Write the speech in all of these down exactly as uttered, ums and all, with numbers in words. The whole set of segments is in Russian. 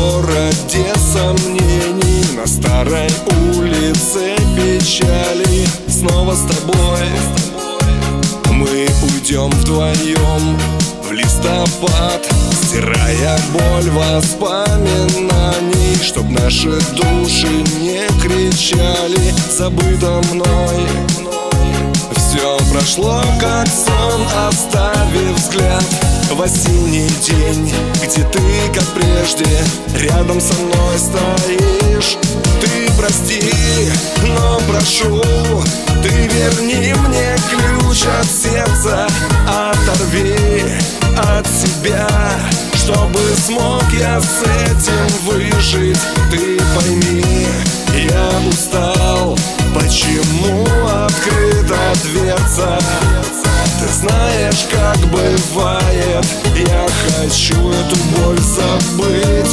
городе сомнений, на старой улице печали. Снова с тобой мы уйдем вдвоем в листопад, стирая боль воспоминаний, чтоб наши души не кричали. Забыто мной все прошло как сон, оставив взгляд в осенний день, где ты, как прежде, рядом со мной стоишь. Ты прости, но прошу, ты верни мне ключ от сердца, оторви от себя, чтобы смог я с этим выжить. Ты пойми, я устал, почему открыта дверца? Ты знаешь, как бывает, я хочу эту боль забыть.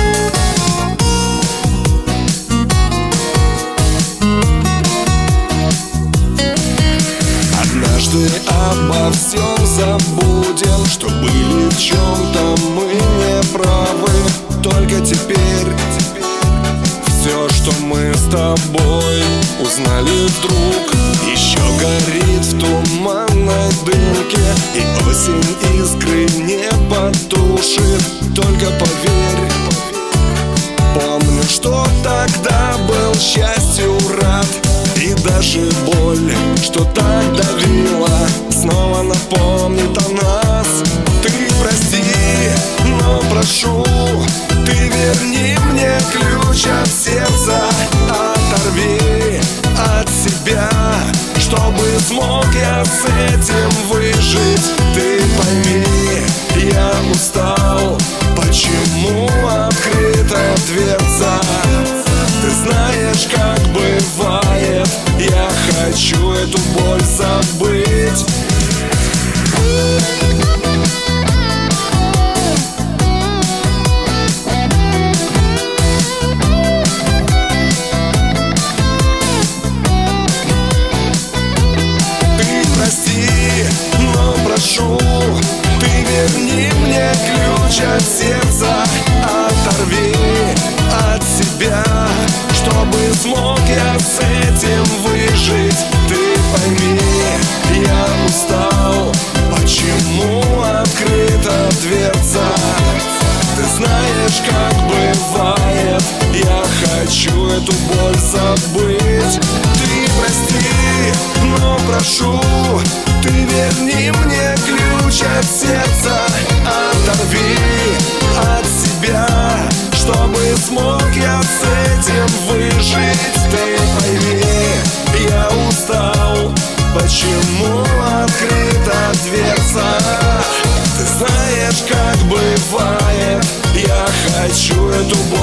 Однажды обо всем забудем, что были в чем-то мы не правы. Только теперь все, что мы с тобой узнали вдруг, еще горит в туманной дымке, и осень искры не потушит. Только поверь, помню, что тогда был счастью рад, и даже боль, что так давила, снова напомнит о нас. Ты прости, но прошу, ты верни мне ключ от сердца, оторви от себя, чтобы смог я с этим выжить. Ты пойми, я устал, почему открыта дверца? Ты знаешь, как бывает, я хочу эту боль забыть. Ты верни мне ключ от сердца, оторви от себя, чтобы смог я с этим выжить. Ты пойми, я устал, почему открыта дверца? Ты знаешь, как бывает, я хочу эту боль забыть. Ты прости, но прошу, ты верни мне ключ от сердца, оторви от себя, чтобы смог я с этим выжить. Ты пойми, я устал, почему открыта дверца? Ты знаешь, как бывает, я хочу эту боль